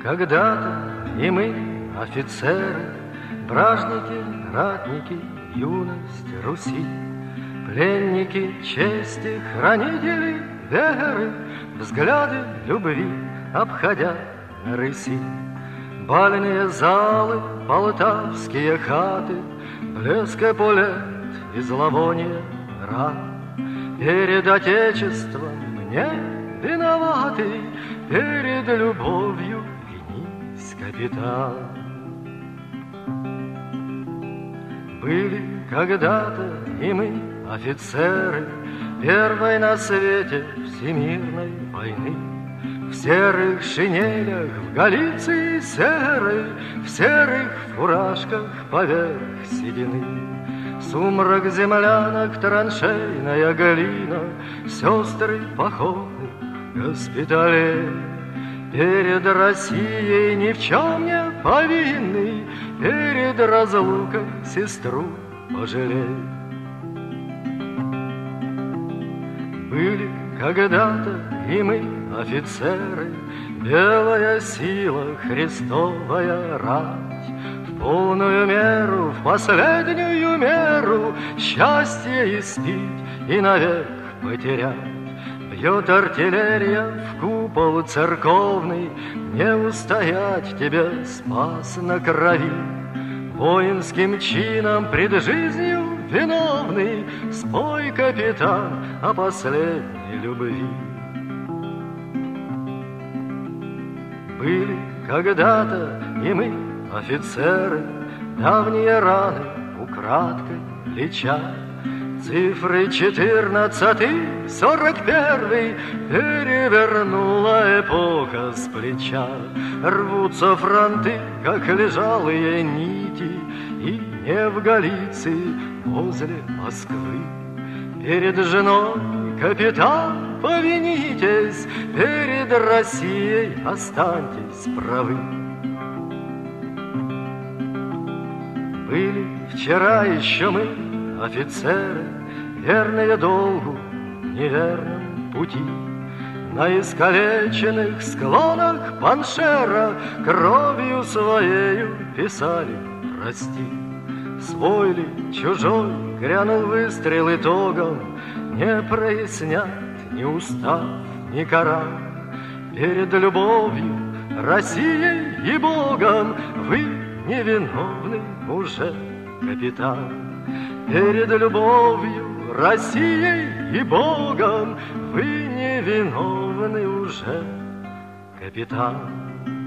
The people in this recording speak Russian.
когда-то и мы, офицеры, бражники, ратники, юность Руси, пленники чести, хранители веры, взгляды любви, обходя на рыси. Бальные залы, полтавские хаты, блеск эполет и зловоние ран. Перед Отечеством не виноватый, перед любовью винись, капитан. Были когда-то и мы, офицеры, первой на свете всемирной войны. В серых шинелях, в Галиции серой, в серых фуражках поверх седины. Сумрак землянок, траншейная глина, сестры походных госпиталей. Перед Россией ни в чем не повинный, перед разлукой сестру пожалей. Были когда-то и мы, офицеры, белая сила, христовая рать. В полную меру, в последнюю меру счастье испить и навек потерять. Бьет артиллерия в купол церковный, не устоять тебе, спас на крови. Воинским чином пред жизнью виновный, спой, капитан, о последней любви. Были когда-то и мы, офицеры, давние раны украдкой леча. Цифры 14-й, 41-й перевернула эпоха с плеча. Рвутся фронты, как лежалые нити, и не в Галиции, возле Москвы. Перед женой, капитан, повинитесь, перед Россией останьтесь правы. Были вчера еще мы, офицеры, верные долгу, неверном пути. На искалеченных склонах Паншера кровью своею писали «Прости». Свой ли, чужой, грянул выстрел итогом, не прояснят ни устав, ни Коран. Перед любовью, Россией и Богом вы невиновны уже, капитан. Перед любовью, Россией и Богом вы невиновны уже, капитан.